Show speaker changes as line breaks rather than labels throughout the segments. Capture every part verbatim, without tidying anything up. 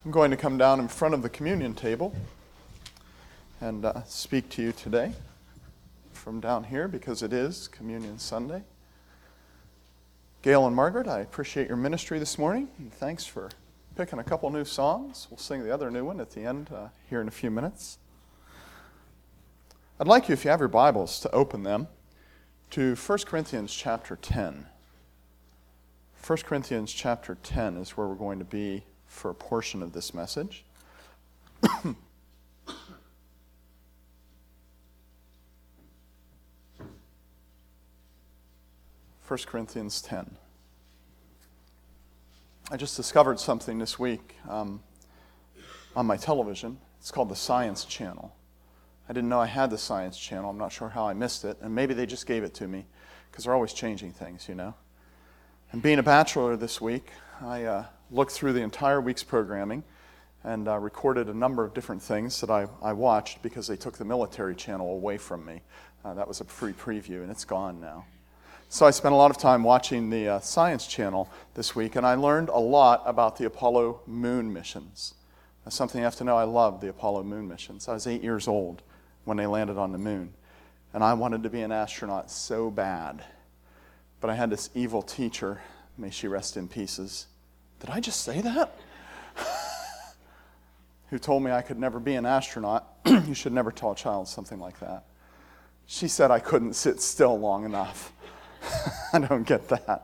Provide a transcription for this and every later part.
I'm going to come down in front of the communion table and uh, speak to you today from down here because it is Communion Sunday. Gail and Margaret, I appreciate your ministry this morning, and thanks for picking a couple new songs. We'll sing the other new one at the end uh, here in a few minutes. I'd like you, if you have your Bibles, to open them to First Corinthians chapter ten. First Corinthians chapter ten is where we're going to be for a portion of this message. First Corinthians ten. I just discovered something this week um, on my television. It's called the Science Channel. I didn't know I had the Science Channel. I'm not sure how I missed it, and maybe they just gave it to me because they're always changing things, you know. And being a bachelor this week, I uh, looked through the entire week's programming and uh, recorded a number of different things that I, I watched because they took the military channel away from me. Uh, that was a free preview, and it's gone now. So I spent a lot of time watching the uh, Science Channel this week, and I learned a lot about the Apollo moon missions. That's something you have to know. I love the Apollo moon missions. I was eight years old when they landed on the moon, and I wanted to be an astronaut so bad. But I had this evil teacher, may she rest in pieces. Did I just say that? Who told me I could never be an astronaut. You should never tell a child something like that. She said I couldn't sit still long enough. I don't get that.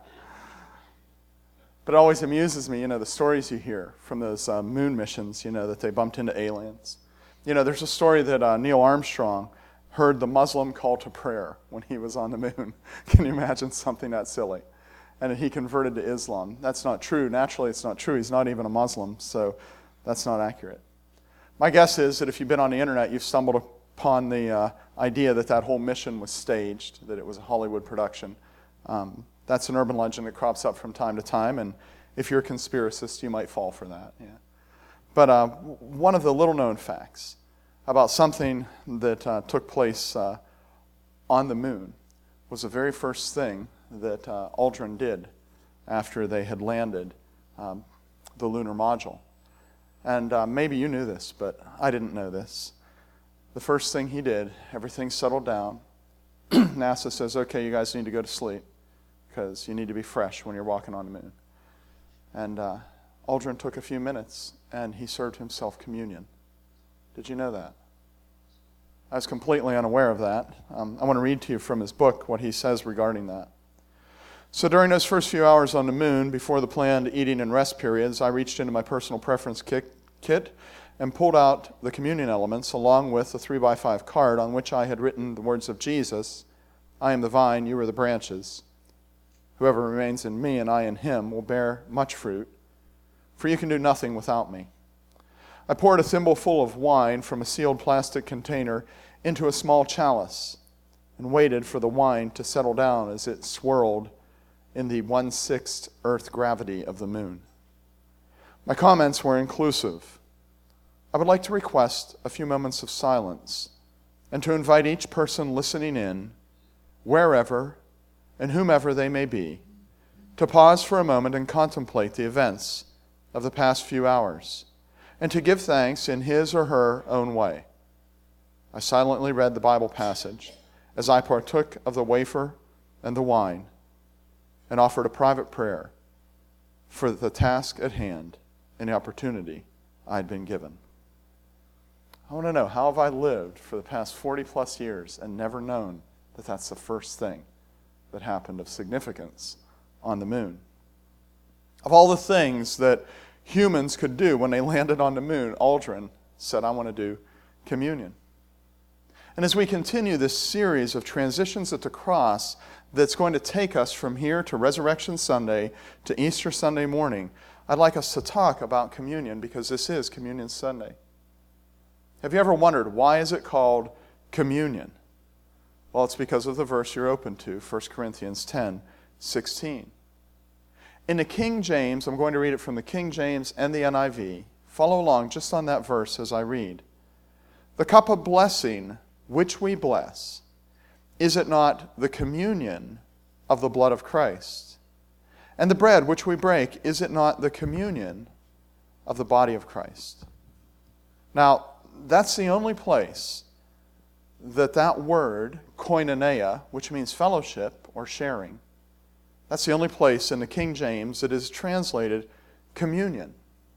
But it always amuses me, you know, the stories you hear from those uh, moon missions, you know, that they bumped into aliens. You know, there's a story that uh, Neil Armstrong heard the Muslim call to prayer when he was on the moon. Can you imagine something that silly? And he converted to Islam. That's not true. Naturally, it's not true. He's not even a Muslim, so that's not accurate. My guess is that if you've been on the internet, you've stumbled upon the uh, idea that that whole mission was staged, that it was a Hollywood production. Um, that's an urban legend that crops up from time to time, and if you're a conspiracist, you might fall for that. Yeah. But uh, one of the little-known facts about something that uh, took place uh, on the moon was the very first thing that uh, Aldrin did after they had landed um, the lunar module. And uh, maybe you knew this, but I didn't know this. The first thing he did, everything settled down. NASA says, okay, you guys need to go to sleep because you need to be fresh when you're walking on the moon. And uh, Aldrin took a few minutes and he served himself communion. Did you know that? I was completely unaware of that. Um, I want to read to you from his book what he says regarding that. So during those first few hours on the moon, before the planned eating and rest periods, I reached into my personal preference kit, kit and pulled out the communion elements along with a three by five card on which I had written the words of Jesus, I am the vine, you are the branches. Whoever remains in me and I in him will bear much fruit, for you can do nothing without me. I poured a thimbleful of wine from a sealed plastic container into a small chalice and waited for the wine to settle down as it swirled in the one-sixth earth gravity of the moon. My comments were inclusive. I would like to request a few moments of silence and to invite each person listening in, wherever and whomever they may be, to pause for a moment and contemplate the events of the past few hours, and to give thanks in his or her own way. I silently read the Bible passage as I partook of the wafer and the wine, and offered a private prayer for the task at hand and the opportunity I had been given. I want to know, how have I lived for the past forty plus years and never known that that's the first thing that happened of significance on the moon? Of all the things that humans could do when they landed on the moon, Aldrin said, I want to do communion. And as we continue this series of transitions at the cross that's going to take us from here to Resurrection Sunday to Easter Sunday morning, I'd like us to talk about communion because this is Communion Sunday. Have you ever wondered, why is it called communion? Well, it's because of the verse you're open to, First Corinthians ten sixteen. In the King James, I'm going to read it from the King James and the N I V. Follow along just on that verse as I read. The cup of blessing which we bless, is it not the communion of the blood of Christ? And the bread which we break, is it not the communion of the body of Christ. Now, that's the only place that that word, koinonia, which means fellowship or sharing, that's the only place in the King James that is translated communion.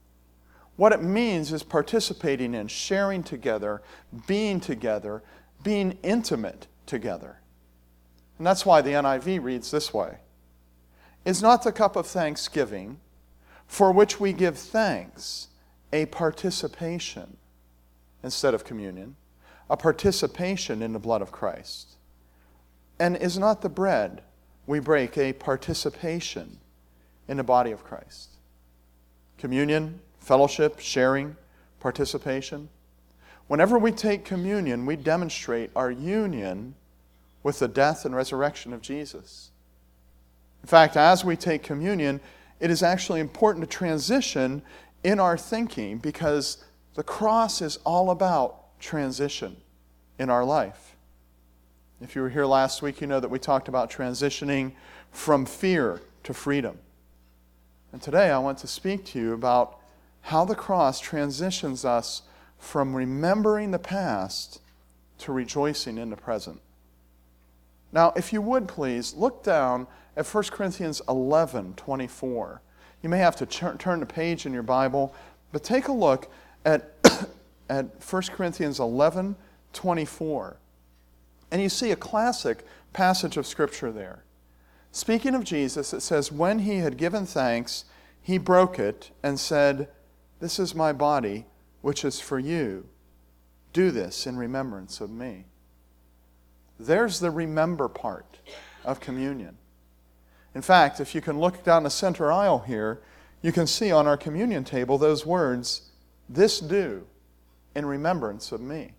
What it means is participating in, sharing together, being together, being intimate together. And that's why the N I V reads this way. Is not the cup of thanksgiving, for which we give thanks, a participation, instead of communion, a participation in the blood of Christ? And is not the bread we break a participation in the body of Christ? Communion, fellowship, sharing, participation. Whenever we take communion, we demonstrate our union with the death and resurrection of Jesus. In fact, as we take communion, it is actually important to transition in our thinking because the cross is all about transition in our life. If you were here last week, you know that we talked about transitioning from fear to freedom. And today I want to speak to you about how the cross transitions us from remembering the past to rejoicing in the present. Now, if you would please, look down at First Corinthians eleven twenty-four. You may have to ch- turn the page in your Bible, but take a look at, at First Corinthians eleven twenty-four. And you see a classic passage of Scripture there. Speaking of Jesus, it says, when he had given thanks, he broke it and said, this is my body, which is for you. Do this in remembrance of me. There's the remember part of communion. In fact, if you can look down the center aisle here, you can see on our communion table those words, this do in remembrance of me.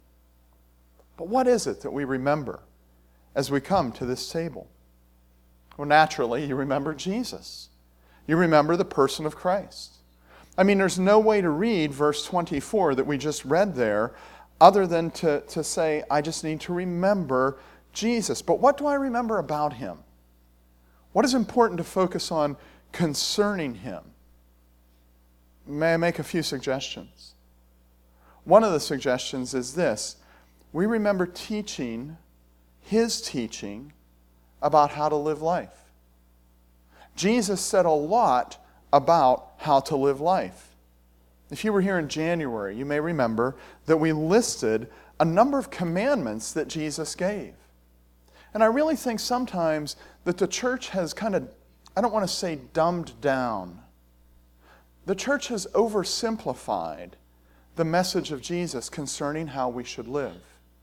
But what is it that we remember as we come to this table? Well, naturally, you remember Jesus. You remember the person of Christ. I mean, there's no way to read verse twenty-four that we just read there other than to, to say, I just need to remember Jesus. But what do I remember about him? What is important to focus on concerning him? May I make a few suggestions? One of the suggestions is this. We remember teaching, his teaching, about how to live life. Jesus said a lot about how to live life. If you were here in January, you may remember that we listed a number of commandments that Jesus gave. And I really think sometimes that the church has kind of, I don't want to say dumbed down. The church has oversimplified the message of Jesus concerning how we should live.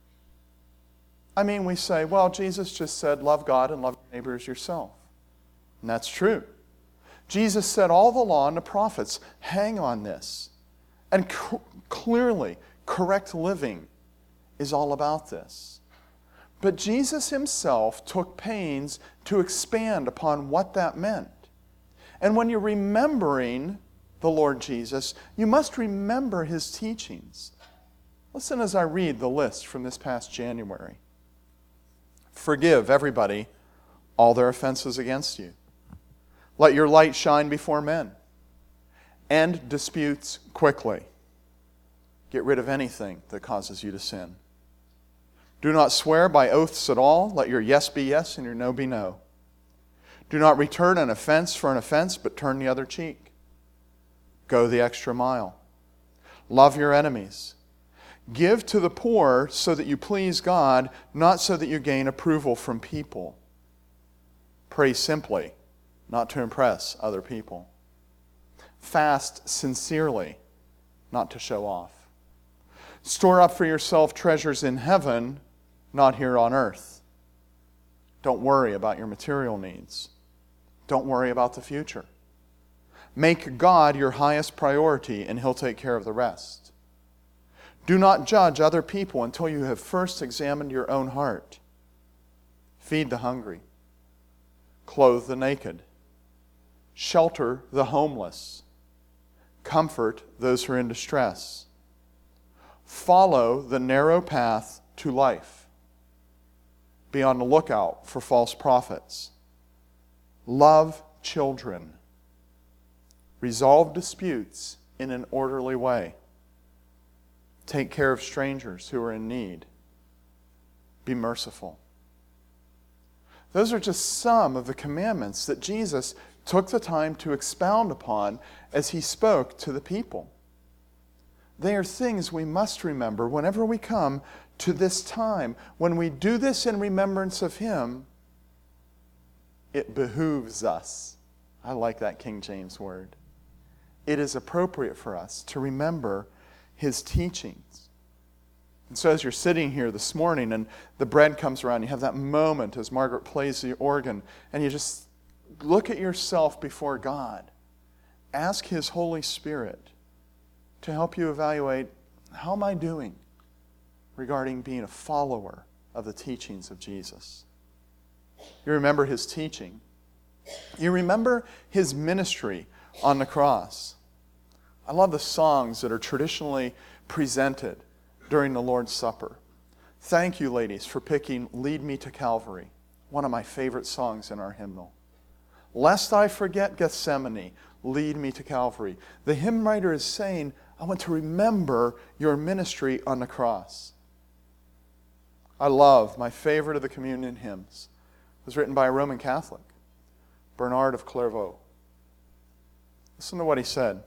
I mean, we say, well, Jesus just said, love God and love your neighbor as yourself. And that's true. Jesus said all the law and the prophets hang on this. And c- clearly, correct living is all about this. But Jesus himself took pains to expand upon what that meant. And when you're remembering the Lord Jesus, you must remember his teachings. Listen as I read the list from this past January. Forgive everybody all their offenses against you. Let your light shine before men. End disputes quickly. Get rid of anything that causes you to sin. Do not swear by oaths at all. Let your yes be yes and your no be no. Do not return an offense for an offense, but turn the other cheek. Go the extra mile. Love your enemies. Give to the poor so that you please God, not so that you gain approval from people. Pray simply, not to impress other people. Fast sincerely, not to show off. Store up for yourself treasures in heaven, not here on earth. Don't worry about your material needs. Don't worry about the future. Make God your highest priority, and he'll take care of the rest. Do not judge other people until you have first examined your own heart. Feed the hungry. Clothe the naked. Shelter the homeless. Comfort those who are in distress. Follow the narrow path to life. Be on the lookout for false prophets. Love children. Resolve disputes in an orderly way. Take care of strangers who are in need. Be merciful. Those are just some of the commandments that Jesus took the time to expound upon as he spoke to the people. They are things we must remember whenever we come to this time. When we do this in remembrance of him, it behooves us. I like that King James word. It is appropriate for us to remember his teachings. And so as you're sitting here this morning and the bread comes around, you have that moment as Margaret plays the organ, and you just look at yourself before God. Ask his Holy Spirit to help you evaluate, how am I doing regarding being a follower of the teachings of Jesus? You remember his teaching. You remember his ministry on the cross. I love the songs that are traditionally presented during the Lord's Supper. Thank you, ladies, for picking Lead Me to Calvary, one of my favorite songs in our hymnal. Lest I forget Gethsemane, lead me to Calvary. The hymn writer is saying, I want to remember your ministry on the cross. I love, my favorite of the communion hymns was written by a Roman Catholic, Bernard of Clairvaux. Listen to what he said.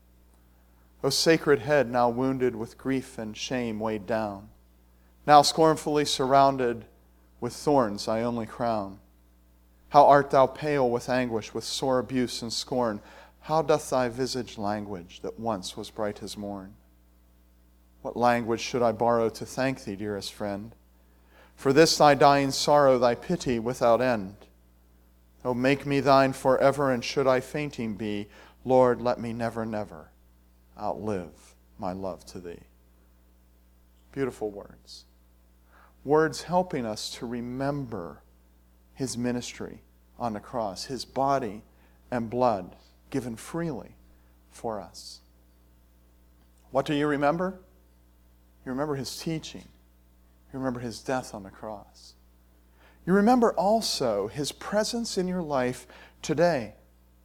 O sacred head, now wounded with grief and shame weighed down, now scornfully surrounded with thorns I only crown. How art thou pale with anguish, with sore abuse and scorn? How doth thy visage language that once was bright as morn? What language should I borrow to thank thee, dearest friend, for this thy dying sorrow, thy pity without end? O make me thine forever, and should I fainting be, Lord, let me never, never outlive my love to thee. Beautiful words. Words helping us to remember his ministry on the cross, his body and blood given freely for us. What do you remember? You remember his teaching. You remember his death on the cross. You remember also his presence in your life today.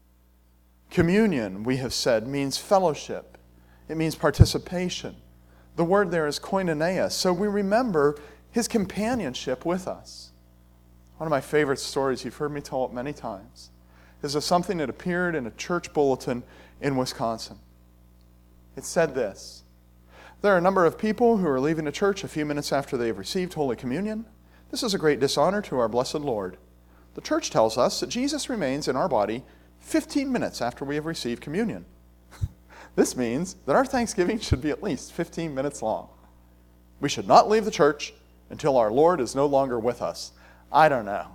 Communion, we have said, means fellowship. It means participation. The word there is koinonia. So we remember his companionship with us. One of my favorite stories, you've heard me tell it many times, is of something that appeared in a church bulletin in Wisconsin. It said this: there are a number of people who are leaving the church a few minutes after they have received Holy Communion. This is a great dishonor to our blessed Lord. The church tells us that Jesus remains in our body fifteen minutes after we have received communion. This means that our Thanksgiving should be at least fifteen minutes long. We should not leave the church until our Lord is no longer with us. I don't know.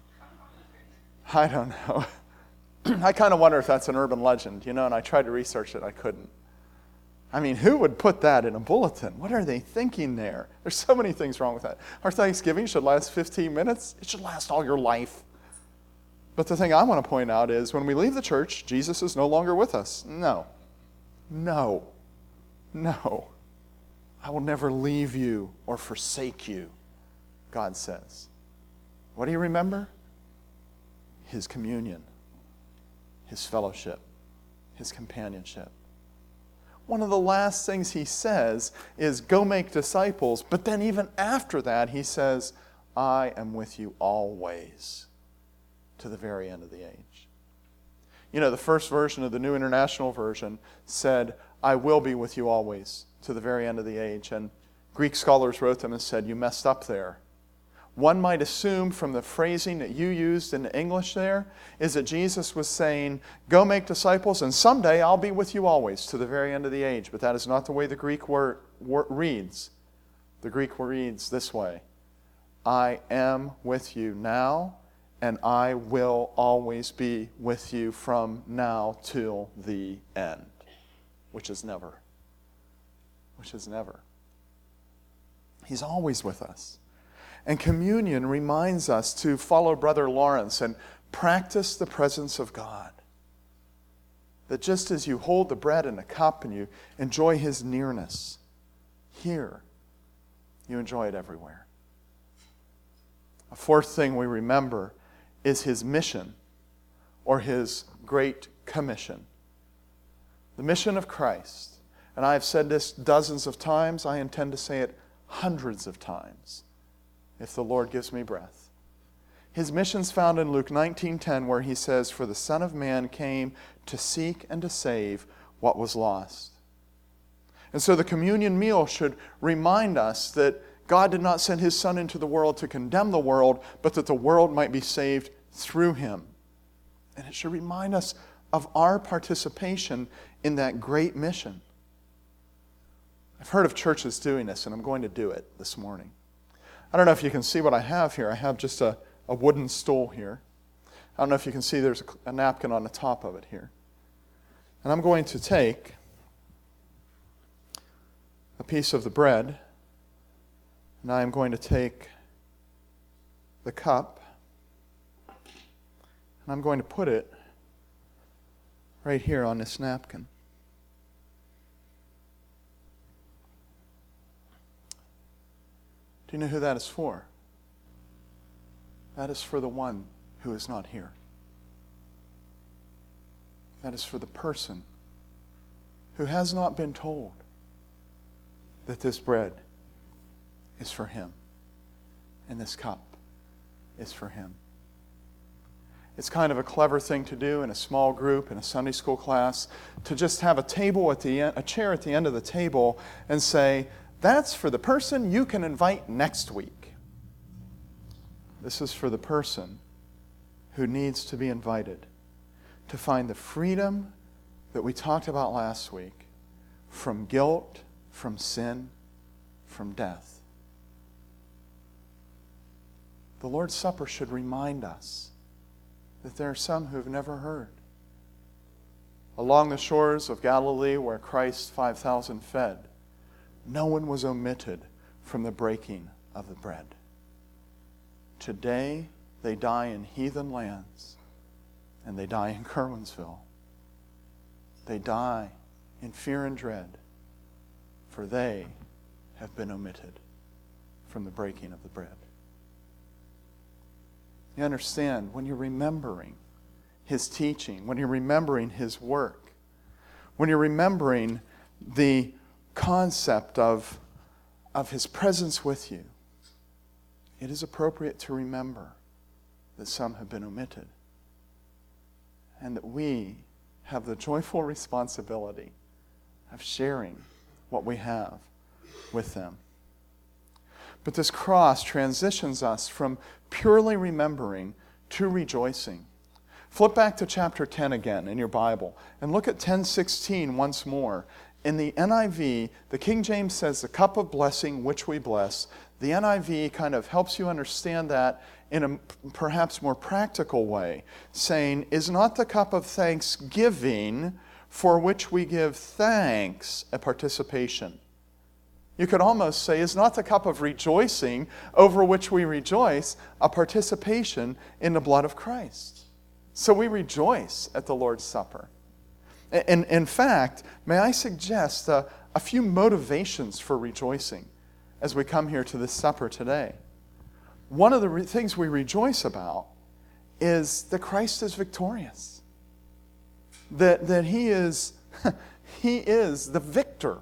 I don't know. I kind of wonder if that's an urban legend, you know, and I tried to research it. I couldn't. I mean, who would put that in a bulletin? What are they thinking there? There's so many things wrong with that. Our Thanksgiving should last fifteen minutes. It should last all your life. But the thing I want to point out is when we leave the church, Jesus is no longer with us. No. No. No. I will never leave you or forsake you, God says. What do you remember? His communion, his fellowship, his companionship. One of the last things he says is, go make disciples. But then even after that, he says, I am with you always to the very end of the age. You know, the first version of the New International Version said, I will be with you always to the very end of the age. And Greek scholars wrote them and said, you messed up there. One might assume from the phrasing that you used in the English there is that Jesus was saying, go make disciples, and someday I'll be with you always to the very end of the age. But that is not the way the Greek word, word reads. The Greek reads this way: I am with you now, and I will always be with you from now till the end, which is never. Which is never. He's always with us. And communion reminds us to follow Brother Lawrence and practice the presence of God. That just as you hold the bread and the cup and you enjoy his nearness here, you enjoy it everywhere. A fourth thing we remember is his mission, or his great commission. The mission of Christ, and I have said this dozens of times, I intend to say it hundreds of times, if the Lord gives me breath. His mission's found in Luke nineteen ten, where he says, "For the Son of Man came to seek and to save what was lost." And so the communion meal should remind us that God did not send His Son into the world to condemn the world, but that the world might be saved through Him. And it should remind us of our participation in that great mission. I've heard of churches doing this, and I'm going to do it this morning. I don't know if you can see what I have here. I have just a, a wooden stool here. I don't know if you can see there's a, a napkin on the top of it here. And I'm going to take a piece of the bread, and I am going to take the cup, and I'm going to put it right here on this napkin. Do you know who that is for? That is for the one who is not here. That is for the person who has not been told that this bread is for him and this cup is for him. It's kind of a clever thing to do in a small group, in a Sunday school class, to just have a table at the end, a chair at the end of the table and say, "That's for the person you can invite next week." This is for the person who needs to be invited to find the freedom that we talked about last week from guilt, from sin, from death. The Lord's Supper should remind us that there are some who have never heard. Along the shores of Galilee, where Christ five thousand fed, no one was omitted from the breaking of the bread. Today, they die in heathen lands, and they die in Kerwinsville. They die in fear and dread, for they have been omitted from the breaking of the bread. You understand, when you're remembering His teaching, when you're remembering His work, when you're remembering the concept of, of His presence with you, it is appropriate to remember that some have been omitted and that we have the joyful responsibility of sharing what we have with them. But this cross transitions us from purely remembering to rejoicing. Flip back to chapter ten again in your Bible and look at ten sixteen once more. In the N I V, the King James says the cup of blessing which we bless. The N I V kind of helps you understand that in a perhaps more practical way, saying, "Is not the cup of thanksgiving for which we give thanks a participation?" You could almost say, "Is not the cup of rejoicing over which we rejoice a participation in the blood of Christ?" So we rejoice at the Lord's Supper. And in fact, may I suggest a, a few motivations for rejoicing as we come here to this supper today. One of the re- things we rejoice about is that Christ is victorious. That, that he is, he is the victor.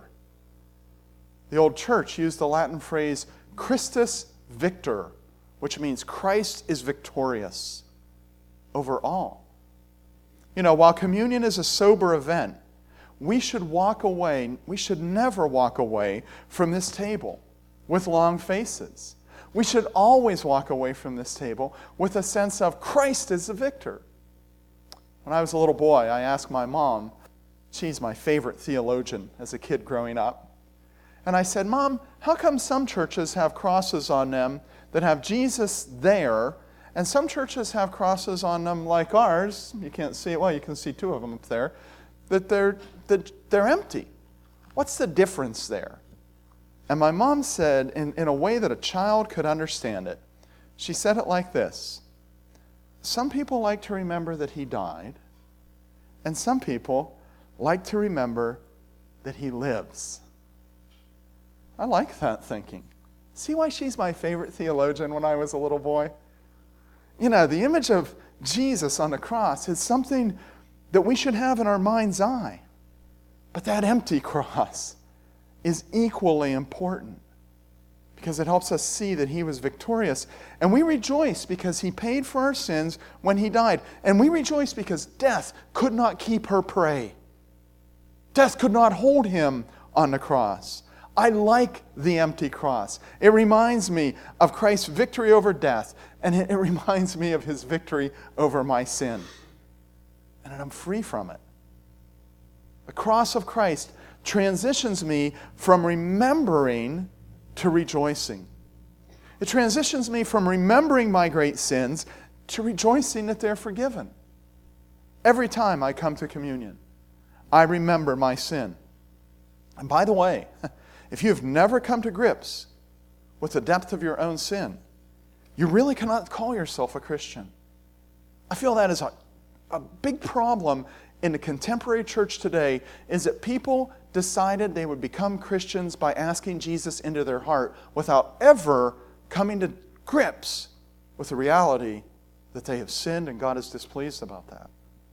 The old church used the Latin phrase Christus Victor, which means Christ is victorious over all. You know, while communion is a sober event, we should walk away, we should never walk away from this table with long faces. We should always walk away from this table with a sense of Christ is the victor. When I was a little boy, I asked my mom, she's my favorite theologian as a kid growing up, and I said, "Mom, how come some churches have crosses on them that have Jesus there, and some churches have crosses on them like ours," you can't see it, well, you can see two of them up there, that they're, that they're empty? What's the difference there? And my mom said, in, in a way that a child could understand it, she said it like this: some people like to remember that he died, and some people like to remember that he lives. I like that thinking. See why she's my favorite theologian when I was a little boy? You know, the image of Jesus on the cross is something that we should have in our mind's eye. But that empty cross is equally important because it helps us see that he was victorious. And we rejoice because he paid for our sins when he died. And we rejoice because death could not keep her prey. Death could not hold him on the cross. I like the empty cross. It reminds me of Christ's victory over death, and it reminds me of his victory over my sin. And I'm free from it. The cross of Christ transitions me from remembering to rejoicing. It transitions me from remembering my great sins to rejoicing that they're forgiven. Every time I come to communion, I remember my sin. And by the way, if you've never come to grips with the depth of your own sin, you really cannot call yourself a Christian. I feel that is a, a big problem in the contemporary church today, is that people decided they would become Christians by asking Jesus into their heart without ever coming to grips with the reality that they have sinned and God is displeased about that.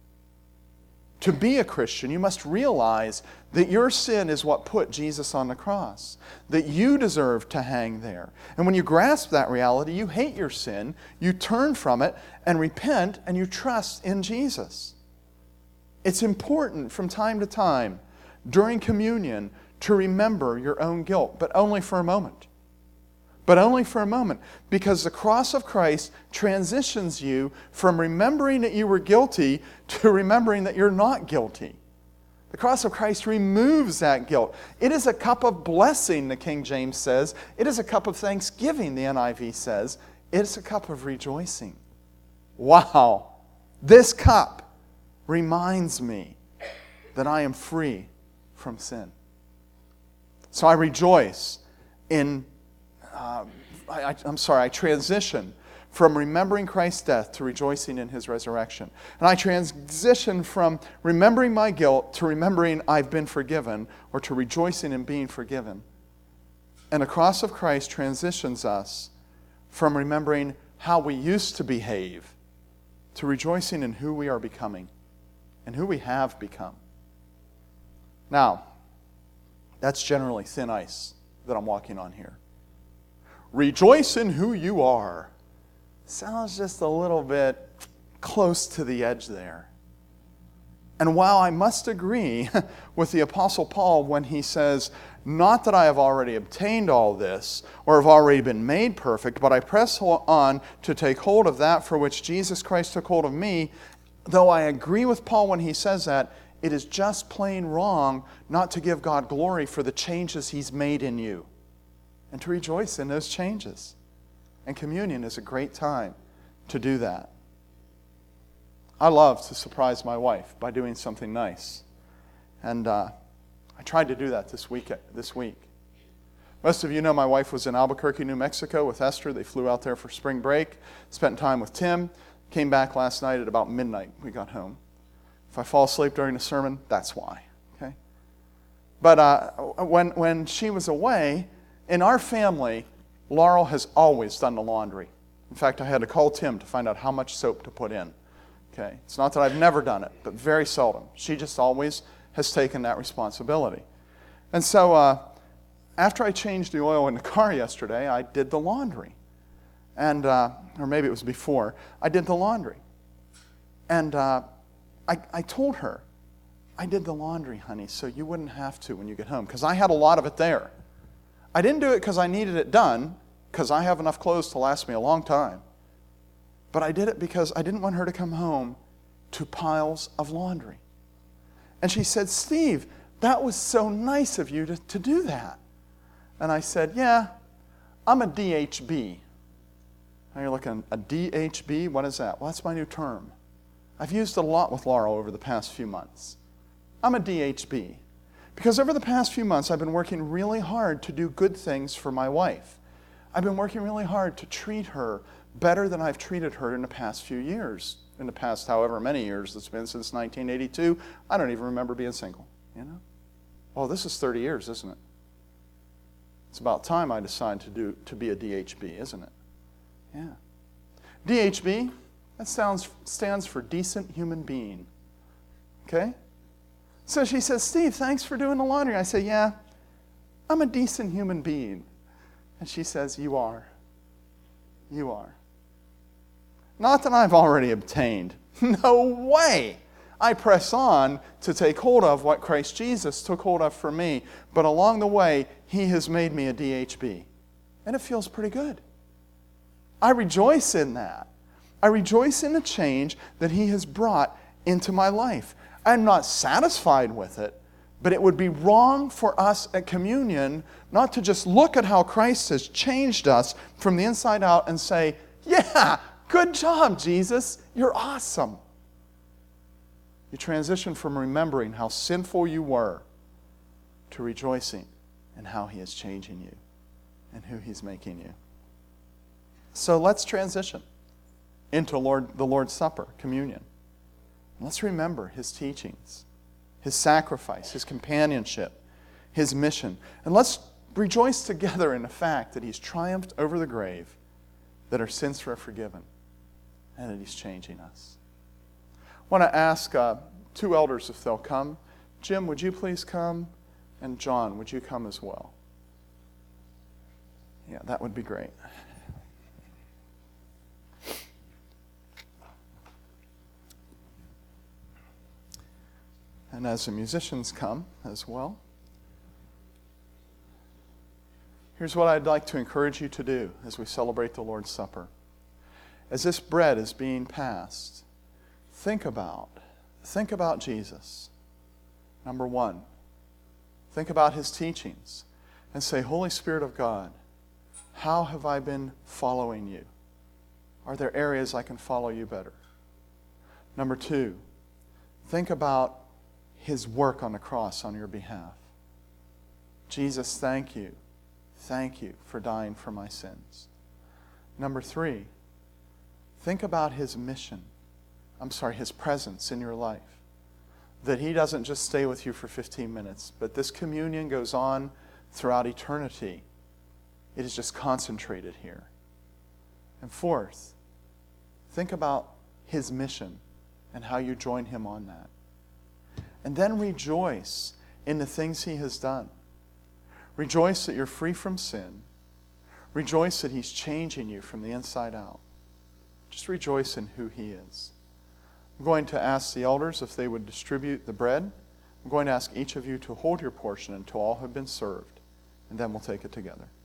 To be a Christian, you must realize that your sin is what put Jesus on the cross, that you deserve to hang there. And when you grasp that reality, you hate your sin, you turn from it and repent, and you trust in Jesus. It's important from time to time during communion to remember your own guilt, but only for a moment. But only for a moment, because the cross of Christ transitions you from remembering that you were guilty to remembering that you're not guilty. The cross of Christ removes that guilt. It is a cup of blessing, the King James says. It is a cup of thanksgiving, the N I V says. It's a cup of rejoicing. Wow! This cup reminds me that I am free from sin. So I rejoice in Uh, I, I'm sorry, I transition from remembering Christ's death to rejoicing in his resurrection. And I transition from remembering my guilt to remembering I've been forgiven, or to rejoicing in being forgiven. And the cross of Christ transitions us from remembering how we used to behave to rejoicing in who we are becoming and who we have become. Now, that's generally thin ice that I'm walking on here. Rejoice in who you are. Sounds just a little bit close to the edge there. And while I must agree with the Apostle Paul when he says, not that I have already obtained all this or have already been made perfect, but I press on to take hold of that for which Jesus Christ took hold of me, though I agree with Paul when he says that, it is just plain wrong not to give God glory for the changes he's made in you, and to rejoice in those changes. And communion is a great time to do that. I love to surprise my wife by doing something nice. And uh, I tried to do that this week. This week. Most of you know my wife was in Albuquerque, New Mexico with Esther. They flew out there for spring break, spent time with Tim, came back last night at about midnight. We got home. If I fall asleep during the sermon, that's why. Okay. But uh, when, when she was away, in our family, Laurel has always done the laundry. In fact, I had to call Tim to find out how much soap to put in. Okay, it's not that I've never done it, but very seldom. She just always has taken that responsibility. And so uh, after I changed the oil in the car yesterday, I did the laundry. And, uh, or maybe it was before, I did the laundry. And uh, I, I told her, I did the laundry, honey, so you wouldn't have to when you get home, because I had a lot of it there. I didn't do it because I needed it done, because I have enough clothes to last me a long time. But I did it because I didn't want her to come home to piles of laundry. And she said, Steve, that was so nice of you to, to do that. And I said, yeah, I'm a D H B. Now you're looking, a D H B? What is that? Well, that's my new term. I've used it a lot with Laurel over the past few months. I'm a D H B. Because over the past few months, I've been working really hard to do good things for my wife. I've been working really hard to treat her better than I've treated her in the past few years. In the past however many years it's been since nineteen eighty-two, I don't even remember being single, you know? Well, this is thirty years, isn't it? It's about time I decided to do to be a D H B, isn't it? Yeah. D H B, that sounds, stands for decent human being. Okay? So she says, Steve, thanks for doing the laundry. I say, yeah, I'm a decent human being. And she says, you are. You are. Not that I've already obtained. No way. I press on to take hold of what Christ Jesus took hold of for me. But along the way, He has made me a D H B. And it feels pretty good. I rejoice in that. I rejoice in the change that He has brought into my life. I'm not satisfied with it, but it would be wrong for us at communion not to just look at how Christ has changed us from the inside out and say, yeah, good job, Jesus. You're awesome. You transition from remembering how sinful you were to rejoicing in how He is changing you and who He's making you. So let's transition into Lord, the Lord's Supper, communion. Let's remember His teachings, His sacrifice, His companionship, His mission. And let's rejoice together in the fact that He's triumphed over the grave, that our sins are forgiven, and that He's changing us. I want to ask uh, two elders if they'll come. Jim, would you please come? And John, would you come as well? Yeah, that would be great. And as the musicians come as well, here's what I'd like to encourage you to do as we celebrate the Lord's Supper. As this bread is being passed, think about, think about Jesus. Number one, think about His teachings and say, Holy Spirit of God, how have I been following You? Are there areas I can follow You better? Number two, think about His work on the cross on your behalf. Jesus, thank You. Thank You for dying for my sins. Number three, think about His mission. I'm sorry, His presence in your life. That He doesn't just stay with you for fifteen minutes, but this communion goes on throughout eternity. It is just concentrated here. And fourth, think about His mission and how you join Him on that. And then rejoice in the things He has done. Rejoice that you're free from sin. Rejoice that He's changing you from the inside out. Just rejoice in who He is. I'm going to ask the elders if they would distribute the bread. I'm going to ask each of you to hold your portion until all have been served, and then we'll take it together.